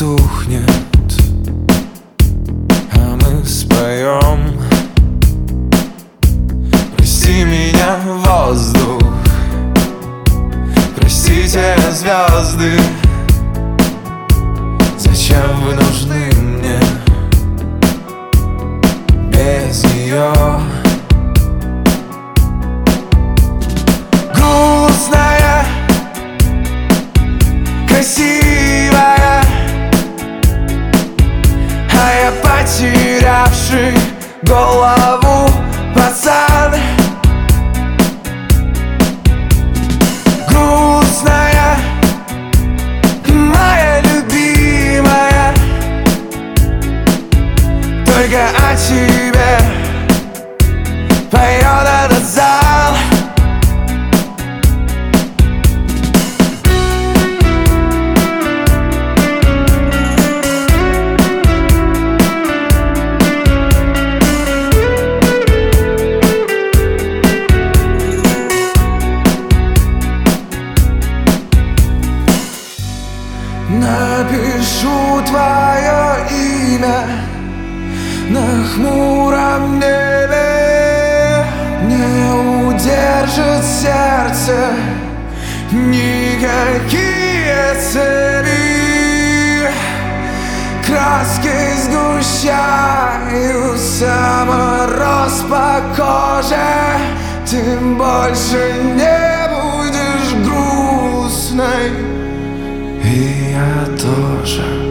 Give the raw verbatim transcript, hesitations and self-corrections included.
потухнет, а мы споем. Прости меня, воздух, простите, звезды, зачем вы нужны мне без нее? Грустная, красивая, а я потерявший голову пацан. Грустная, моя любимая, только о тебе поет этот зал. Напишу твое имя на хмуром небе, не удержит сердце никакие цепи. Краски сгущаются, мороз по коже, ты больше не будешь грустной, и я тоже.